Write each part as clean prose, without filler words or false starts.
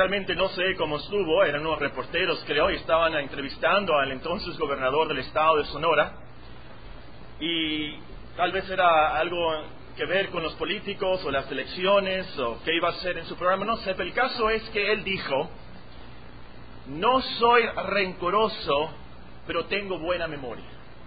realmente no sé cómo estuvo, eran unos reporteros, creo, y estaban entrevistando al entonces gobernador del estado de Sonora, y tal vez era algo que ver con los políticos, o las elecciones, o qué iba a hacer en su programa, no sé, pero el caso es que él dijo: no soy rencoroso, pero tengo buena memoria.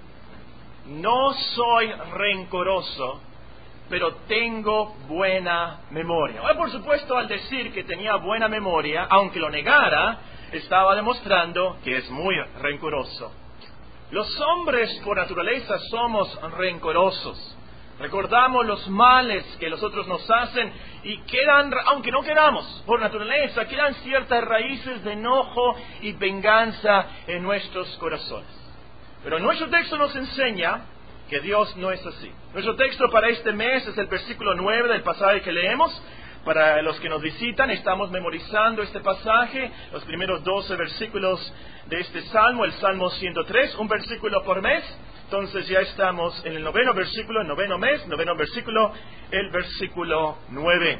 No soy rencoroso, pero tengo buena memoria. Ahora, por supuesto, al decir que tenía buena memoria, aunque lo negara, estaba demostrando que es muy rencoroso. Los hombres por naturaleza somos rencorosos. Recordamos los males que los otros nos hacen y quedan, aunque no queramos, por naturaleza, quedan ciertas raíces de enojo y venganza en nuestros corazones. Pero nuestro texto nos enseña que Dios no es así. Nuestro texto para este mes es el versículo 9 del pasaje que leemos. Para los que nos visitan, estamos memorizando este pasaje, los primeros 12 versículos de este salmo, el Salmo 103, un versículo por mes. Entonces ya estamos en el noveno versículo, el noveno mes, noveno versículo, el versículo 9,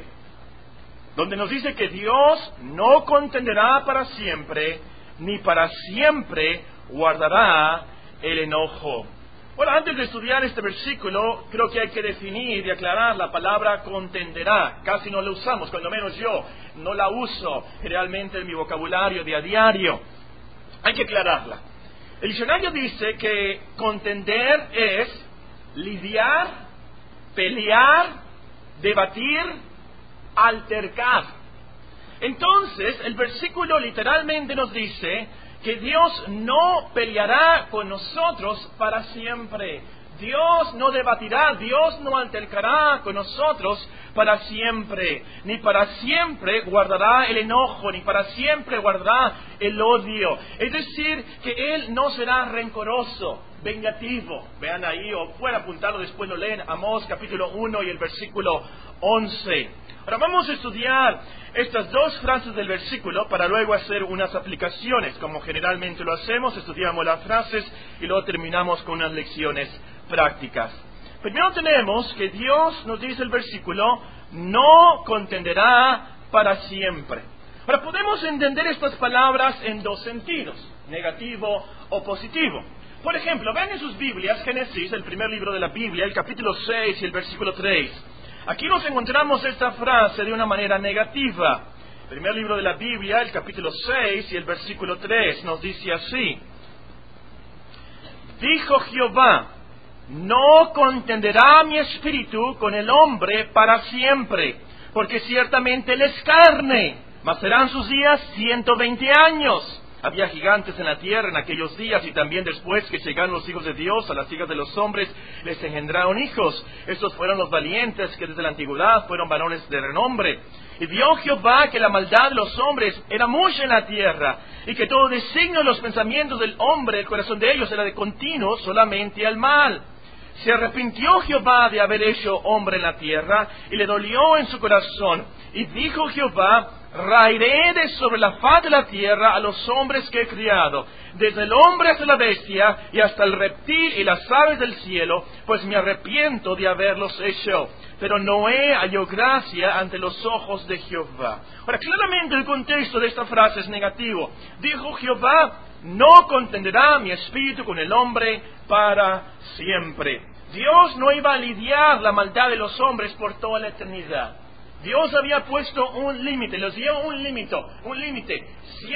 donde nos dice que Dios no contenderá para siempre, ni para siempre guardará el enojo. Bueno, antes de estudiar este versículo, creo que hay que definir y aclarar la palabra contenderá. Casi no la usamos, cuando menos yo no la uso realmente en mi vocabulario de a diario. Hay que aclararla. El diccionario dice que contender es lidiar, pelear, debatir, altercar. Entonces, el versículo literalmente nos dice que Dios no peleará con nosotros para siempre. Dios no debatirá, Dios no altercará con nosotros para siempre. Ni para siempre guardará el enojo, ni para siempre guardará el odio. Es decir, que Él no será rencoroso, vengativo. Vean ahí, o pueden apuntarlo, después lo leen, Amós capítulo 1 y el versículo 11. Ahora vamos a estudiar estas dos frases del versículo para luego hacer unas aplicaciones. Como generalmente lo hacemos, estudiamos las frases y luego terminamos con unas lecciones prácticas. Primero tenemos que Dios, nos dice el versículo, no contenderá para siempre. Ahora podemos entender estas palabras en dos sentidos, negativo o positivo. Por ejemplo, vean en sus Biblias, Génesis, el primer libro de la Biblia, el capítulo 6 y el versículo 3. Aquí nos encontramos esta frase de una manera negativa. El primer libro de la Biblia, el capítulo 6 y el versículo 3, nos dice así: dijo Jehová, no contenderá mi espíritu con el hombre para siempre, porque ciertamente él es carne, mas serán sus días 120 años. Había gigantes en la tierra en aquellos días, y también después que llegaron los hijos de Dios a las hijas de los hombres, les engendraron hijos. Estos fueron los valientes que desde la antigüedad fueron varones de renombre. Y vio Jehová que la maldad de los hombres era mucha en la tierra, y que todo designio de los pensamientos del hombre, el corazón de ellos era de continuo solamente al mal. Se arrepintió Jehová de haber hecho hombre en la tierra, y le dolió en su corazón. Y dijo Jehová, raeré de sobre la faz de la tierra a los hombres que he criado, desde el hombre hasta la bestia, y hasta el reptil y las aves del cielo, pues me arrepiento de haberlos hecho. Pero Noé halló gracia ante los ojos de Jehová. Ahora, claramente el contexto de esta frase es negativo. Dijo Jehová, no contenderá mi espíritu con el hombre para siempre. Dios no iba a lidiar la maldad de los hombres por toda la eternidad. Dios había puesto un límite, les dio un límite,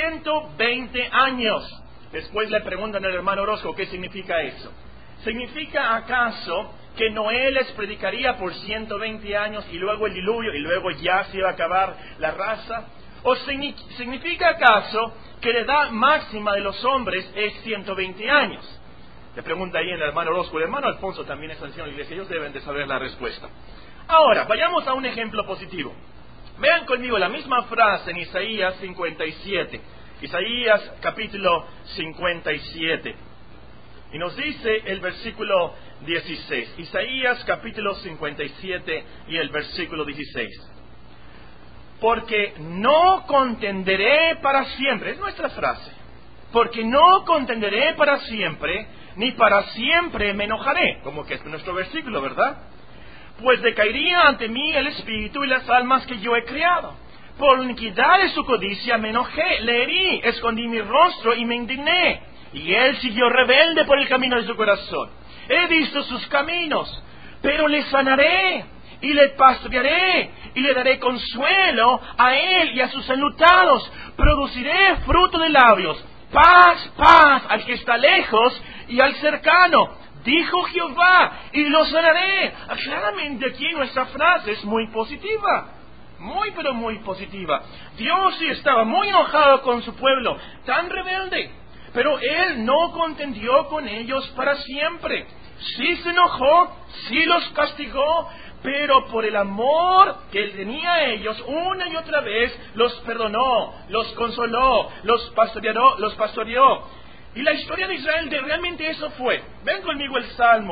120 años. Después le preguntan al hermano Orozco, ¿qué significa eso? ¿Significa acaso que Noé les predicaría por 120 años y luego el diluvio y luego ya se iba a acabar la raza? ¿O significa acaso que la edad máxima de los hombres es 120 años? Le pregunta ahí el hermano Orozco. El hermano Alfonso también es anciano de la iglesia, ellos deben de saber la respuesta. Ahora, vayamos a un ejemplo positivo. Vean conmigo la misma frase en Isaías 57. Isaías capítulo 57. Y nos dice el versículo 16. Isaías capítulo 57 y el versículo 16. Porque no contenderé para siempre, es nuestra frase. Porque no contenderé para siempre, ni para siempre me enojaré. Como que es nuestro versículo, ¿verdad? Pues decaería ante mí el espíritu y las almas que yo he creado. Por la iniquidad de su codicia me enojé, le herí, escondí mi rostro y me indigné. Y él siguió rebelde por el camino de su corazón. He visto sus caminos, pero le sanaré y le pastorearé y le daré consuelo a él y a sus enlutados. Produciré fruto de labios, paz, paz al que está lejos y al cercano. Dijo Jehová, y lo sanaré. Claramente aquí nuestra frase es muy positiva. Muy, pero muy positiva. Dios sí estaba muy enojado con su pueblo, tan rebelde. Pero Él no contendió con ellos para siempre. Sí se enojó, sí los castigó, pero por el amor que Él tenía a ellos, una y otra vez los perdonó, los consoló, los pastoreó. Y la historia de Israel realmente eso fue. Ven conmigo el Salmo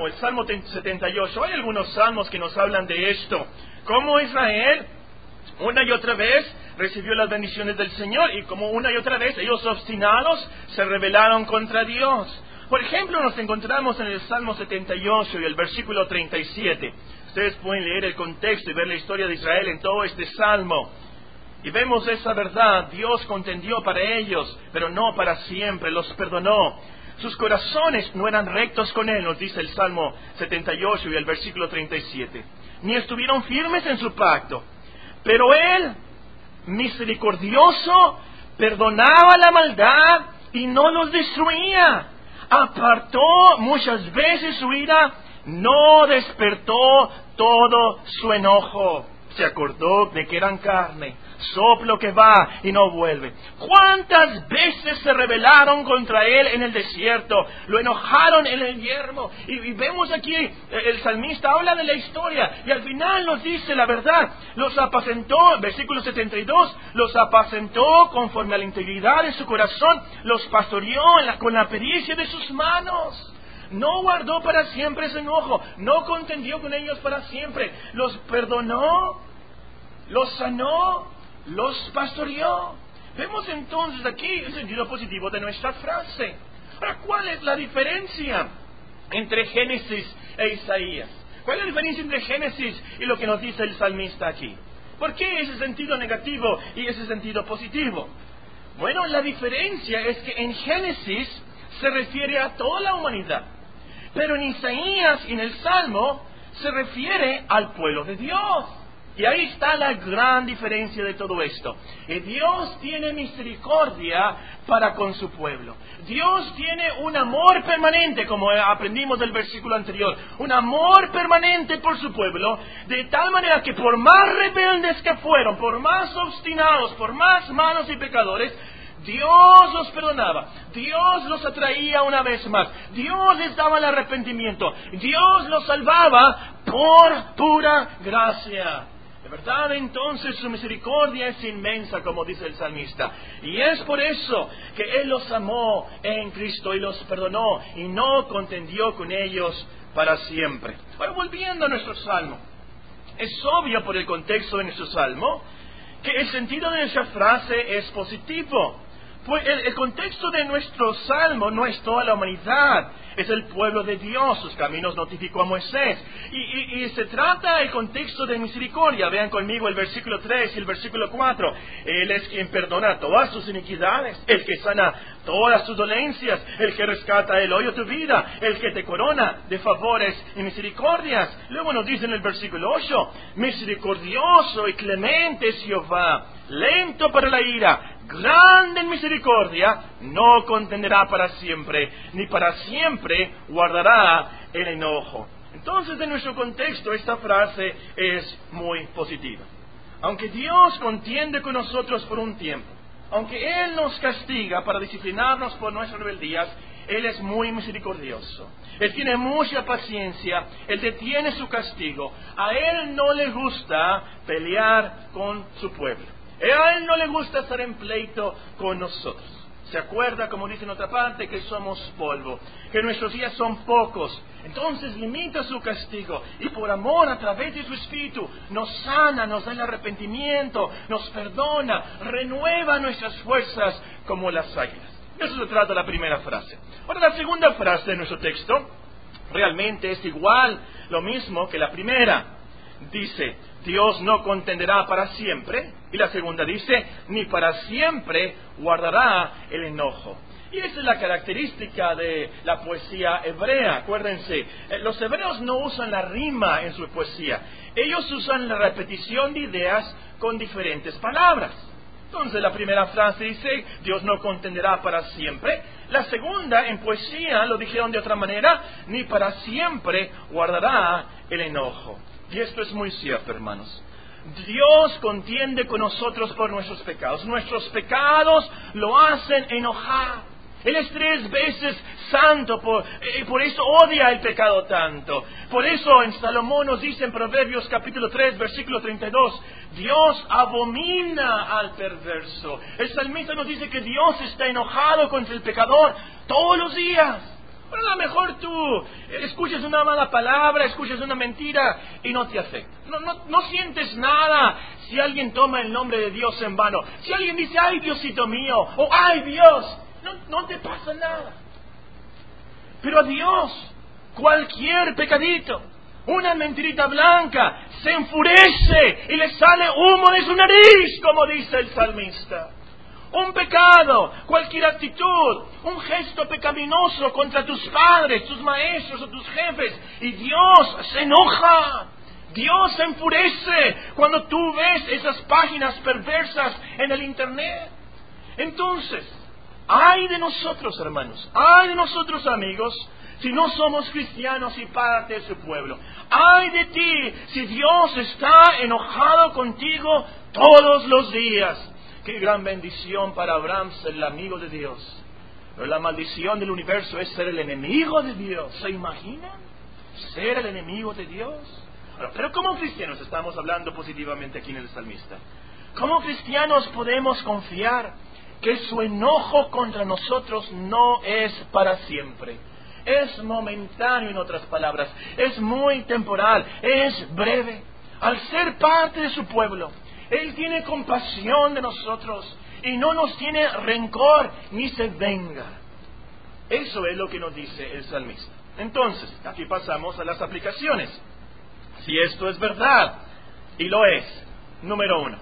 78. Hay algunos salmos que nos hablan de esto. Cómo Israel, una y otra vez, recibió las bendiciones del Señor. Y como una y otra vez, ellos obstinados, se rebelaron contra Dios. Por ejemplo, nos encontramos en el Salmo 78 y el versículo 37. Ustedes pueden leer el contexto y ver la historia de Israel en todo este Salmo. Y vemos esa verdad. Dios contendió para ellos, pero no para siempre, los perdonó. Sus corazones no eran rectos con Él, nos dice el Salmo 78 y el versículo 37. Ni estuvieron firmes en su pacto. Pero Él, misericordioso, perdonaba la maldad y no los destruía. Apartó muchas veces su ira, no despertó todo su enojo. Se acordó de que eran carne, soplo que va y no vuelve. ¿Cuántas veces se rebelaron contra Él en el desierto? Lo enojaron en el yermo. Y vemos aquí, el salmista habla de la historia y al final nos dice la verdad. Los apacentó, versículo 72, los apacentó conforme a la integridad de su corazón, los pastoreó con la pericia de sus manos. No guardó para siempre ese enojo, no contendió con ellos para siempre, los perdonó, los sanó, los pastoreó. Vemos entonces aquí el sentido positivo de nuestra frase. Ahora, ¿cuál es la diferencia entre Génesis e Isaías? ¿Cuál es la diferencia entre Génesis y lo que nos dice el salmista aquí? ¿Por qué ese sentido negativo y ese sentido positivo? Bueno, la diferencia es que en Génesis se refiere a toda la humanidad, pero en Isaías y en el Salmo se refiere al pueblo de Dios. Y ahí está la gran diferencia de todo esto. Dios tiene misericordia para con su pueblo. Dios tiene un amor permanente, como aprendimos del versículo anterior. Un amor permanente por su pueblo, de tal manera que por más rebeldes que fueron, por más obstinados, por más malos y pecadores, Dios los perdonaba, Dios los atraía una vez más, Dios les daba el arrepentimiento, Dios los salvaba por pura gracia. De verdad, entonces su misericordia es inmensa, como dice el salmista. Y es por eso que Él los amó en Cristo y los perdonó y no contendió con ellos para siempre. Ahora, volviendo a nuestro salmo, es obvio por el contexto de nuestro salmo que el sentido de nuestra frase es positivo. Pues el contexto de nuestro salmo no es toda la humanidad, es el pueblo de Dios, sus caminos notificó a Moisés. Y se trata el contexto de misericordia. Vean conmigo el versículo 3 y el versículo 4. Él es quien perdona todas tus iniquidades, el que sana todas tus dolencias, el que rescata el hoyo de tu vida, el que te corona de favores y misericordias. Luego nos dice en el versículo 8, misericordioso y clemente es Jehová, lento para la ira, grande en misericordia, no contenderá para siempre, ni para siempre guardará el enojo. Entonces, en nuestro contexto, esta frase es muy positiva. Aunque Dios contiende con nosotros por un tiempo, aunque Él nos castiga para disciplinarnos por nuestras rebeldías, Él es muy misericordioso. Él tiene mucha paciencia, Él detiene su castigo. A Él no le gusta pelear con su pueblo. A Él no le gusta estar en pleito con nosotros. Se acuerda, como dice en otra parte, que somos polvo, que nuestros días son pocos. Entonces limita su castigo y por amor, a través de su Espíritu, nos sana, nos da el arrepentimiento, nos perdona, renueva nuestras fuerzas como las águilas. De eso se trata la primera frase. Ahora, la segunda frase de nuestro texto realmente es igual, lo mismo que la primera. dice, Dios no contenderá para siempre. Y la segunda dice, ni para siempre guardará el enojo. Y esa es la característica de la poesía hebrea. Acuérdense, los hebreos no usan la rima en su poesía. Ellos usan la repetición de ideas con diferentes palabras. Entonces la primera frase dice, Dios no contenderá para siempre. La segunda, en poesía, lo dijeron de otra manera, ni para siempre guardará el enojo. Y esto es muy cierto, hermanos. Dios contiende con nosotros por nuestros pecados. Nuestros pecados lo hacen enojar. Él es 3 veces santo, por eso odia el pecado tanto. Por eso en Salomón nos dice en Proverbios capítulo 3, versículo 32, Dios abomina al perverso. El salmista nos dice que Dios está enojado contra el pecador todos los días. Pero a lo mejor tú escuchas una mala palabra, escuchas una mentira y no te afecta. No sientes nada si alguien toma el nombre de Dios en vano. Si alguien dice, ay Diosito mío, o ay Dios, no te pasa nada. Pero a Dios, cualquier pecadito, una mentirita blanca, se enfurece y le sale humo de su nariz, como dice el salmista. Un pecado, cualquier actitud, un gesto pecaminoso contra tus padres, tus maestros o tus jefes, y Dios se enoja. Dios se enfurece cuando tú ves esas páginas perversas en el internet. Entonces, ay de nosotros, hermanos, ay de nosotros, amigos, si no somos cristianos y parte de su pueblo. Ay de ti si Dios está enojado contigo todos los días. Qué gran bendición para Abraham ser el amigo de Dios. Pero la maldición del universo es ser el enemigo de Dios. ¿Se imaginan? Ser el enemigo de Dios. Pero como cristianos, estamos hablando positivamente aquí en el salmista, como cristianos podemos confiar que su enojo contra nosotros no es para siempre. Es momentáneo, en otras palabras. Es muy temporal. Es breve. Al ser parte de su pueblo, Él tiene compasión de nosotros y no nos tiene rencor ni se venga. Eso es lo que nos dice el salmista. Entonces, aquí pasamos a las aplicaciones. Si esto es verdad, y lo es, número 1.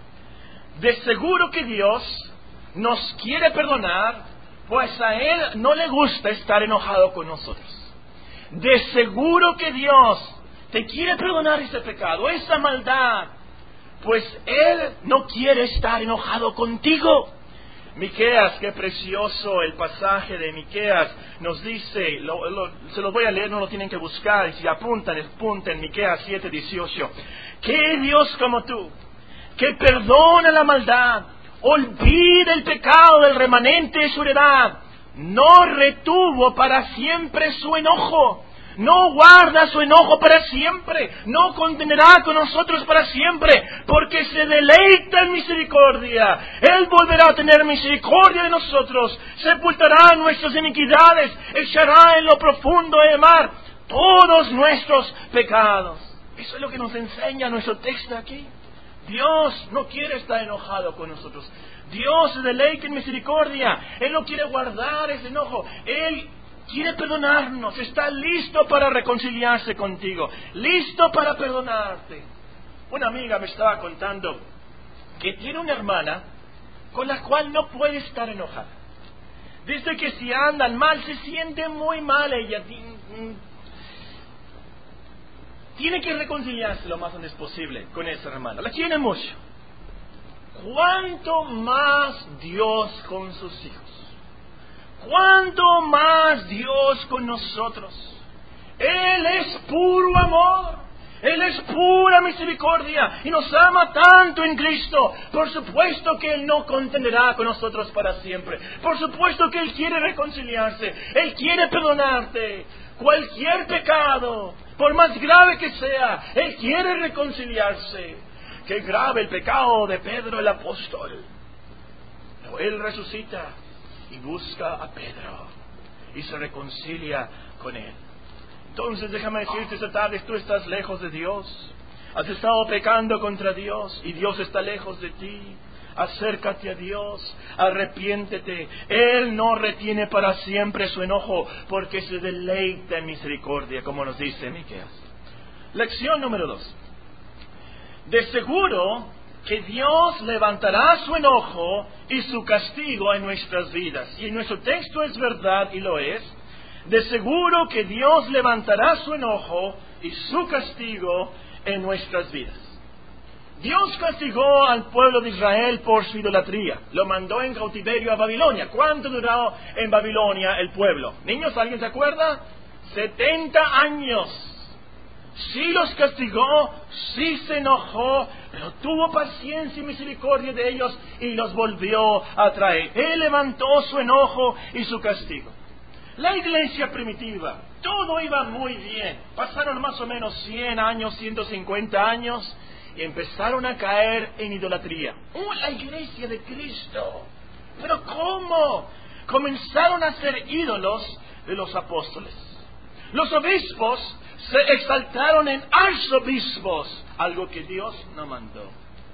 De seguro que Dios nos quiere perdonar, pues a Él no le gusta estar enojado con nosotros. De seguro que Dios te quiere perdonar ese pecado, esa maldad, pues Él no quiere estar enojado contigo. Miqueas, qué precioso el pasaje de Miqueas, nos dice, se los voy a leer, no lo tienen que buscar, y si apunten Miqueas 7:18. ¿Qué Dios como tú, que perdona la maldad, olvida el pecado del remanente de su heredad, no retuvo para siempre su enojo? No guarda su enojo para siempre, no condenará con nosotros para siempre, porque se deleita en misericordia. Él volverá a tener misericordia de nosotros, sepultará nuestras iniquidades, echará en lo profundo del mar todos nuestros pecados. Eso es lo que nos enseña nuestro texto aquí. Dios no quiere estar enojado con nosotros. Dios se deleita en misericordia. Él no quiere guardar ese enojo. Él quiere perdonarnos, está listo para reconciliarse contigo, listo para perdonarte. Una amiga me estaba contando que tiene una hermana con la cual no puede estar enojada. Dice que si andan mal, se siente muy mal ella. Tiene que reconciliarse lo más antes posible con esa hermana. La quiere mucho. ¿Cuánto más Dios con sus hijos? ¿Cuánto más Dios con nosotros? Él es puro amor, Él es pura misericordia y nos ama tanto en Cristo. Por supuesto que Él no contenderá con nosotros para siempre. Por supuesto que Él quiere reconciliarse, Él quiere perdonarte. Cualquier pecado, por más grave que sea, Él quiere reconciliarse. Qué grave el pecado de Pedro el apóstol. Pero Él resucita y busca a Pedro y se reconcilia con él. Entonces déjame decirte esta tarde, tú estás lejos de Dios, has estado pecando contra Dios y Dios está lejos de ti. Acércate a Dios, arrepiéntete. Él no retiene para siempre su enojo, porque se deleita en misericordia, como nos dice Miqueas. Lección número 2. De seguro que Dios levantará su enojo y su castigo en nuestras vidas. Y en nuestro texto es verdad y lo es. De seguro que Dios levantará su enojo y su castigo en nuestras vidas. Dios castigó al pueblo de Israel por su idolatría. Lo mandó en cautiverio a Babilonia. ¿Cuánto duró en Babilonia el pueblo? Niños, ¿alguien se acuerda? 70 años. Sí los castigó, sí se enojó, pero tuvo paciencia y misericordia de ellos y los volvió a traer. Él levantó su enojo y su castigo. La iglesia primitiva, todo iba muy bien. Pasaron más o menos 100 años, 150 años y empezaron a caer en idolatría. La iglesia de Cristo. ¿Pero cómo? Comenzaron a ser ídolos de los apóstoles. Los obispos se exaltaron en arzobispos, algo que Dios no mandó.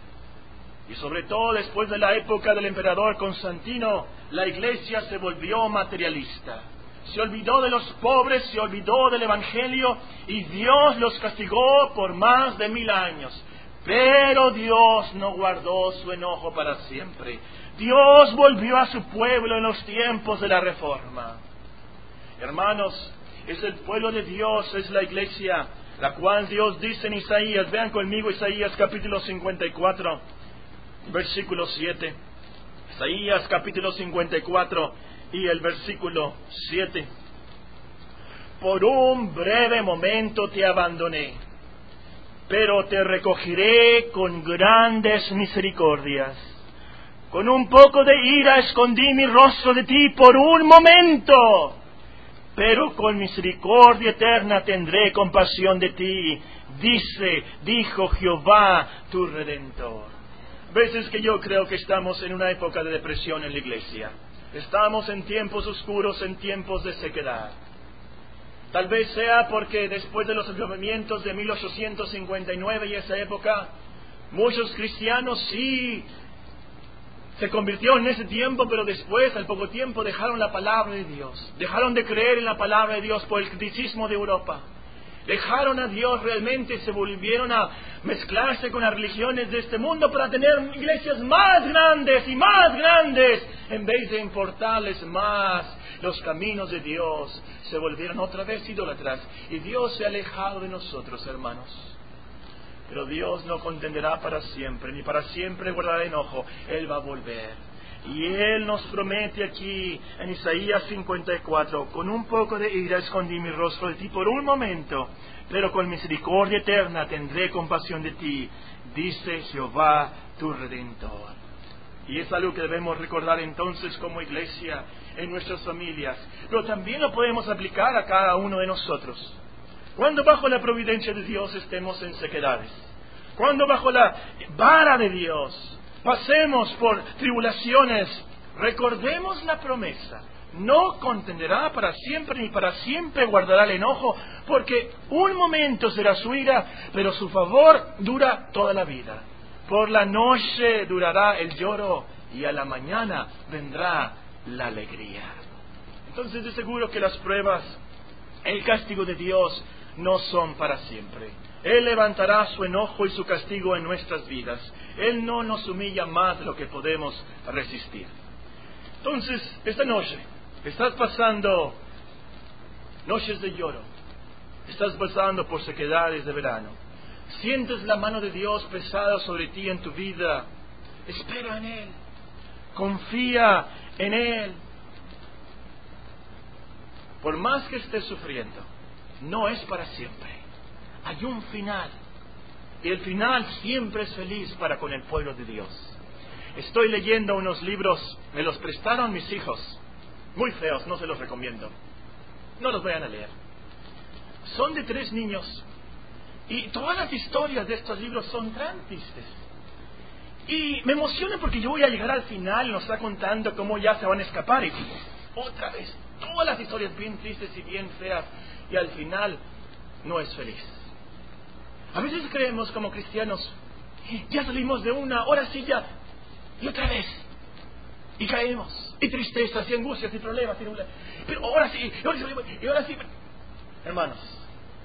Y sobre todo después de la época del emperador Constantino, la iglesia se volvió materialista. Se olvidó de los pobres, se olvidó del evangelio y Dios los castigó por más de 1000 años. Pero Dios no guardó su enojo para siempre. Dios volvió a su pueblo en los tiempos de la Reforma. Hermanos, es el pueblo de Dios, es la iglesia, la cual Dios dice en Isaías. Vean conmigo Isaías capítulo 54, versículo 7. Isaías capítulo 54 y el versículo 7. Por un breve momento te abandoné, pero te recogeré con grandes misericordias. Con un poco de ira escondí mi rostro de ti por un momento, pero con misericordia eterna tendré compasión de ti, dijo Jehová tu Redentor. Veces que yo creo que estamos en una época de depresión en la iglesia. Estamos en tiempos oscuros, en tiempos de sequedad. Tal vez sea porque después de los avivamientos de 1859 y esa época, muchos cristianos sí se convirtieron en ese tiempo, pero después, al poco tiempo, dejaron la palabra de Dios. Dejaron de creer en la palabra de Dios por el criticismo de Europa. Dejaron a Dios realmente, se volvieron a mezclarse con las religiones de este mundo para tener iglesias más grandes y más grandes, en vez de importarles más los caminos de Dios. Se volvieron otra vez idólatras y Dios se ha alejado de nosotros, hermanos. Pero Dios no contenderá para siempre, ni para siempre guardará enojo. Él va a volver. Y Él nos promete aquí en Isaías 54, con un poco de ira escondí mi rostro de ti por un momento, pero con misericordia eterna tendré compasión de ti, dice Jehová tu Redentor. Y es algo que debemos recordar entonces como iglesia, en nuestras familias, pero también lo podemos aplicar a cada uno de nosotros. Cuando bajo la providencia de Dios estemos en sequedades, cuando bajo la vara de Dios pasemos por tribulaciones, recordemos la promesa. No contenderá para siempre, ni para siempre guardará el enojo, porque un momento será su ira, pero su favor dura toda la vida. Por la noche durará el lloro, y a la mañana vendrá la alegría. Entonces, de seguro que las pruebas, el castigo de Dios, no son para siempre. Él levantará su enojo y su castigo en nuestras vidas. Él no nos humilla más de lo que podemos resistir. Entonces, esta noche, estás pasando noches de lloro. Estás pasando por sequedades de verano. Sientes la mano de Dios pesada sobre ti en tu vida. Espera en Él. Confía en Él. Por más que estés sufriendo, no es para siempre. Hay un final. Y el final siempre es feliz para con el pueblo de Dios. Estoy leyendo unos libros, me los prestaron mis hijos. Muy feos, no se los recomiendo. No los vayan a leer. Son de 3 niños. Y todas las historias de estos libros son tan tristes. Y me emociona porque yo voy a llegar al final y nos está contando cómo ya se van a escapar. Y otra vez, todas las historias bien tristes y bien feas. Y al final no es feliz. A veces creemos como cristianos, ya salimos de una, ahora sí ya, y otra vez. Y caemos, y tristezas, y angustias, y problemas, pero ahora sí, y ahora sí. Hermanos,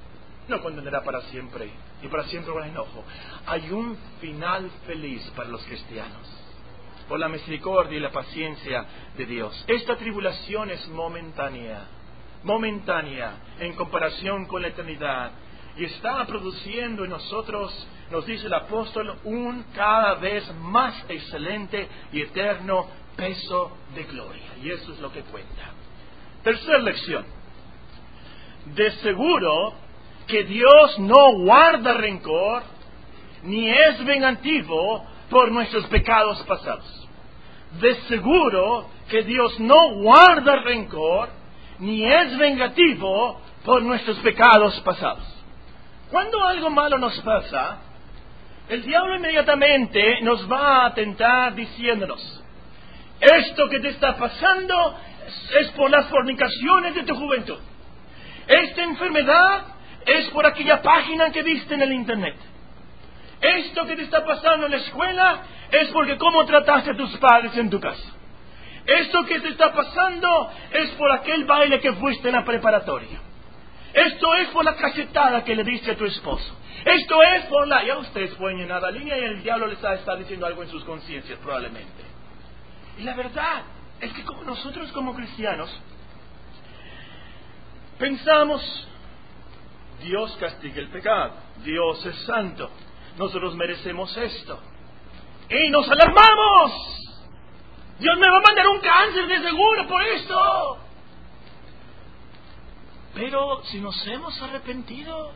no condenará para siempre, y para siempre con enojo. Hay un final feliz para los cristianos, por la misericordia y la paciencia de Dios. Esta tribulación es momentánea en comparación con la eternidad, y está produciendo en nosotros, nos dice el apóstol, un cada vez más excelente y eterno peso de gloria. Y eso es lo que cuenta. Tercera lección. De seguro que Dios no guarda rencor, ni es vengativo por nuestros pecados pasados. De seguro que Dios no guarda rencor, ni es vengativo por nuestros pecados pasados. Cuando algo malo nos pasa, el diablo inmediatamente nos va a tentar diciéndonos: esto que te está pasando es por las fornicaciones de tu juventud. Esta enfermedad es por aquella página que viste en el internet. Esto que te está pasando en la escuela es porque cómo trataste a tus padres en tu casa. Esto que te está pasando es por aquel baile que fuiste en la preparatoria. Esto es por la cachetada que le diste a tu esposo. Esto es por la... Ya ustedes pueden llenar la línea y el diablo les está diciendo algo en sus conciencias probablemente. Y la verdad es que nosotros como cristianos pensamos: Dios castiga el pecado, Dios es santo, nosotros merecemos esto. Y nos alarmamos. Dios me va a mandar un cáncer de seguro por esto. Pero si nos hemos arrepentido,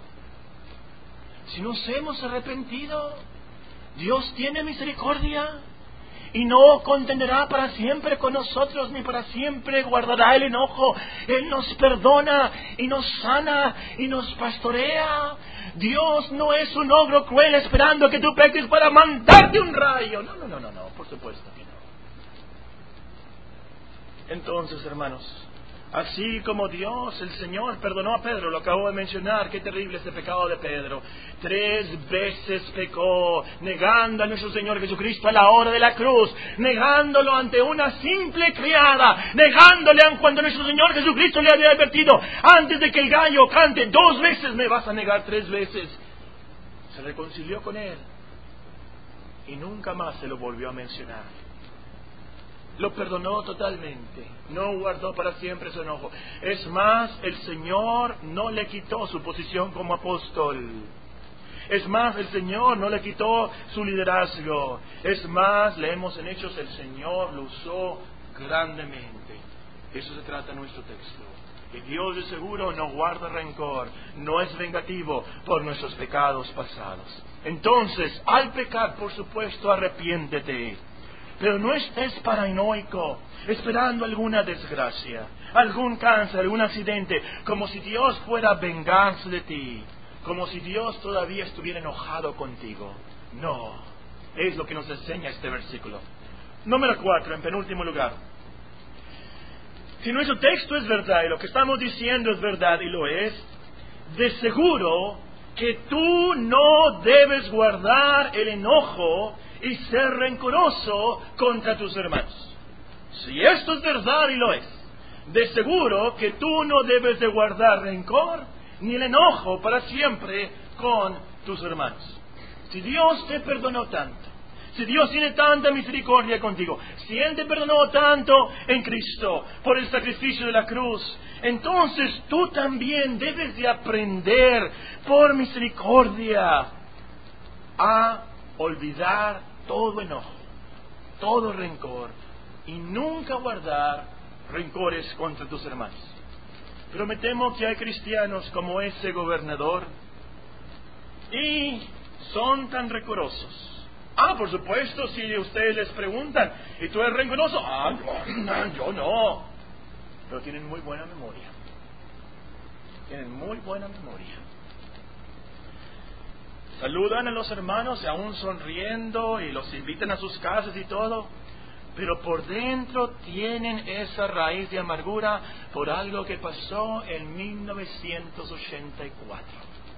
Dios tiene misericordia y no contenderá para siempre con nosotros, ni para siempre guardará el enojo. Él nos perdona y nos sana y nos pastorea. Dios no es un ogro cruel esperando que tú peques para mandarte un rayo. No, por supuesto que no. Entonces, hermanos, así como Dios, el Señor, perdonó a Pedro, lo acabo de mencionar, qué terrible este pecado de Pedro. 3 veces pecó, negando a nuestro Señor Jesucristo a la hora de la cruz, negándolo ante una simple criada, negándole cuando nuestro Señor Jesucristo le había advertido: antes de que el gallo cante 2 veces me vas a negar 3 veces. Se reconcilió con él y nunca más se lo volvió a mencionar. Lo perdonó totalmente, no guardó para siempre su enojo. Es más, el Señor no le quitó su posición como apóstol. Es más, el Señor no le quitó su liderazgo. Es más, leemos en Hechos, el Señor lo usó grandemente. Eso se trata en nuestro texto. Que Dios de seguro no guarda rencor, no es vengativo por nuestros pecados pasados. Entonces, al pecar, por supuesto, arrepiéntete. Pero no estés paranoico, esperando alguna desgracia, algún cáncer, algún accidente, como si Dios fuera a vengarse de ti, como si Dios todavía estuviera enojado contigo. No, es lo que nos enseña este versículo. Número 4, en penúltimo lugar. Si nuestro texto es verdad y lo que estamos diciendo es verdad, y lo es, de seguro que tú no debes guardar el enojo y ser rencoroso contra tus hermanos. Si esto es verdad, y lo es, de seguro que tú no debes de guardar rencor ni el enojo para siempre con tus hermanos. Si Dios te perdonó tanto, si Dios tiene tanta misericordia contigo, si Él te perdonó tanto en Cristo por el sacrificio de la cruz, entonces tú también debes de aprender por misericordia a olvidar todo enojo, todo rencor, y nunca guardar rencores contra tus hermanos. Pero me temo que hay cristianos como ese gobernador y son tan rencorosos. Por supuesto, si ustedes les preguntan: ¿y tú eres rencoroso? Yo no. Pero tienen muy buena memoria. Saludan a los hermanos, aún sonriendo, y los invitan a sus casas y todo, pero por dentro tienen esa raíz de amargura por algo que pasó en 1984.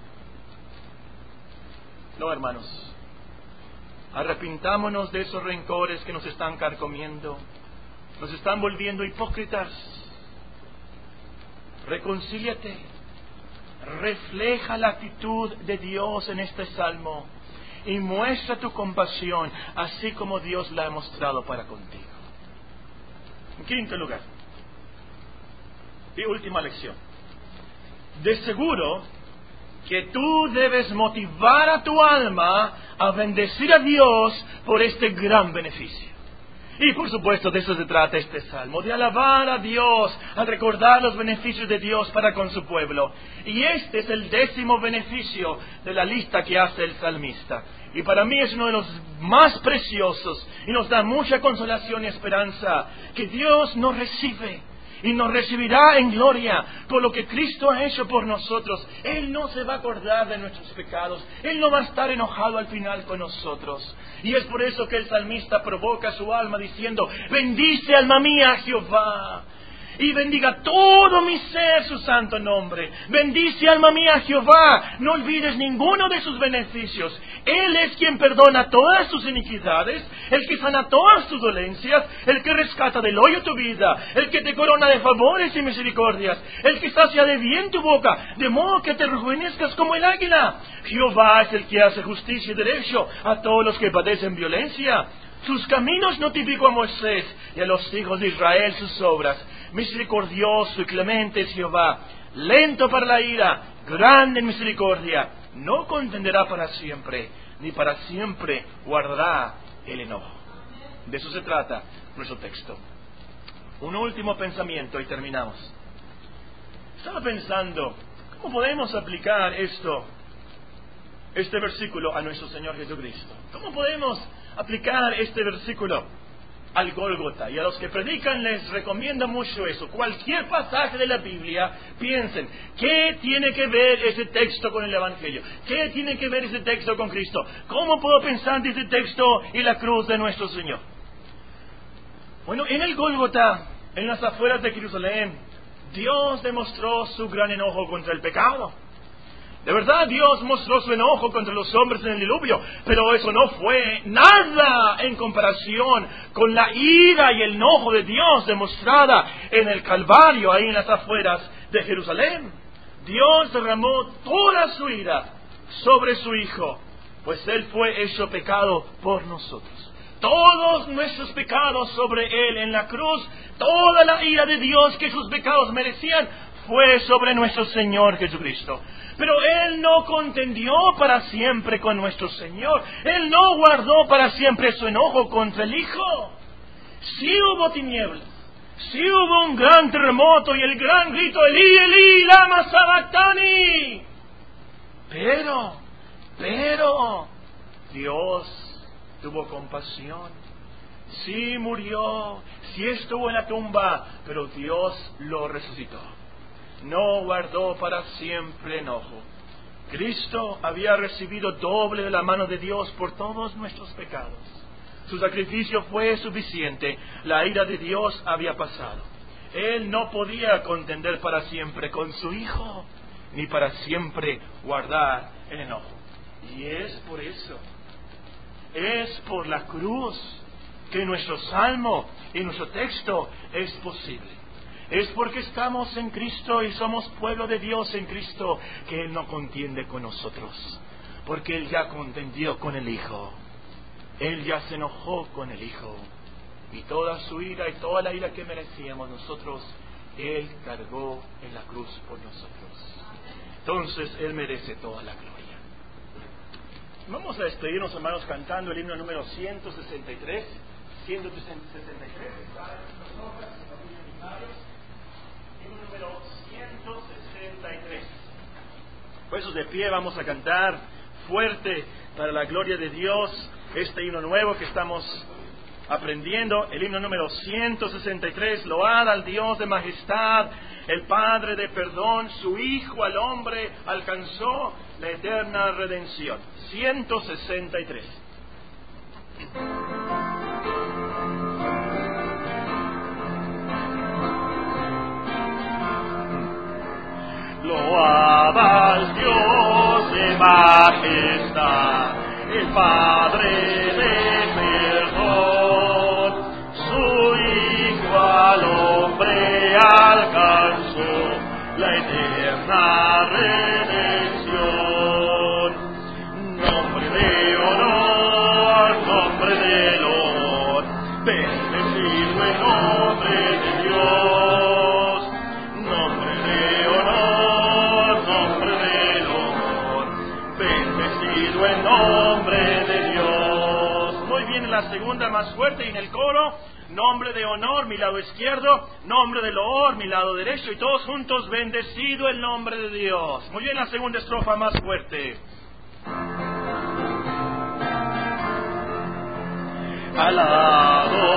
No, hermanos, arrepintámonos de esos rencores que nos están carcomiendo, nos están volviendo hipócritas. Reconcíliate, refleja la actitud de Dios en este salmo y muestra tu compasión, así como Dios la ha mostrado para contigo. En quinto lugar, y última lección. De seguro que tú debes motivar a tu alma a bendecir a Dios por este gran beneficio. Y por supuesto de eso se trata este salmo, de alabar a Dios, a recordar los beneficios de Dios para con su pueblo. Y este es el 10º beneficio de la lista que hace el salmista. Y para mí es uno de los más preciosos y nos da mucha consolación y esperanza, que Dios nos recibe y nos recibirá en gloria por lo que Cristo ha hecho por nosotros. Él no se va a acordar de nuestros pecados. Él no va a estar enojado al final con nosotros. Y es por eso que el salmista provoca su alma diciendo: bendice alma mía a Jehová, y bendiga todo mi ser su santo nombre. Bendice alma mía a Jehová, no olvides ninguno de sus beneficios. Él es quien perdona todas tus iniquidades, el que sana todas tus dolencias, el que rescata del hoyo tu vida, el que te corona de favores y misericordias, el que sacia de bien tu boca, de modo que te rejuvenezcas como el águila. Jehová es el que hace justicia y derecho a todos los que padecen violencia. Sus caminos notificó a Moisés y a los hijos de Israel sus obras. Misericordioso y clemente es Jehová, lento para la ira, grande en misericordia, no contenderá para siempre, ni para siempre guardará el enojo. De eso se trata nuestro texto. Un último pensamiento y terminamos. Estaba pensando, ¿cómo podemos aplicar este versículo a nuestro Señor Jesucristo? ¿Cómo podemos aplicar este versículo al Gólgota? Y a los que predican les recomiendo mucho eso. Cualquier pasaje de la Biblia, piensen, ¿qué tiene que ver ese texto con el Evangelio? ¿Qué tiene que ver ese texto con Cristo? ¿Cómo puedo pensar de ese texto y la cruz de nuestro Señor? Bueno, en el Gólgota, en las afueras de Jerusalén, Dios demostró su gran enojo contra el pecado. De verdad, Dios mostró su enojo contra los hombres en el diluvio, pero eso no fue nada en comparación con la ira y el enojo de Dios demostrada en el Calvario, ahí en las afueras de Jerusalén. Dios derramó toda su ira sobre su Hijo, pues Él fue hecho pecado por nosotros. Todos nuestros pecados sobre Él en la cruz, toda la ira de Dios que sus pecados merecían, fue sobre nuestro Señor Jesucristo. Pero Él no contendió para siempre con nuestro Señor. Él no guardó para siempre su enojo contra el Hijo. Sí hubo tinieblas, sí hubo un gran terremoto y el gran grito, Elí, Elí, lama sabactani. Pero, Dios tuvo compasión. Sí murió, sí estuvo en la tumba, pero Dios lo resucitó. No guardó para siempre enojo. Cristo había recibido doble de la mano de Dios por todos nuestros pecados. Su sacrificio fue suficiente. La ira de Dios había pasado. Él no podía contender para siempre con su Hijo, ni para siempre guardar el enojo. Y es por eso, es por la cruz, que nuestro salmo y nuestro texto es posible. Es porque estamos en Cristo y somos pueblo de Dios en Cristo que Él no contiende con nosotros, porque Él ya contendió con el Hijo. Él ya se enojó con el Hijo, y toda su ira y toda la ira que merecíamos nosotros, Él cargó en la cruz por nosotros. Entonces Él merece toda la gloria. Vamos a despedirnos, hermanos, cantando el himno número 163. 163 está en nuestras hojas, en los unitarios. Himno número 163. Puestos de pie, vamos a cantar fuerte para la gloria de Dios este himno nuevo que estamos aprendiendo, el himno número 163. Load al Dios de majestad, el Padre de perdón, su Hijo al hombre alcanzó la eterna redención. 163. Load al Dios de majestad, el Padre de perdón, su Hijo al hombre alcanzó la eterna redención. segunda más fuerte, y en el coro, nombre de honor, mi lado izquierdo, nombre de loor, mi lado derecho, y todos juntos, bendecido el nombre de Dios. Muy bien, la segunda estrofa más fuerte. Alado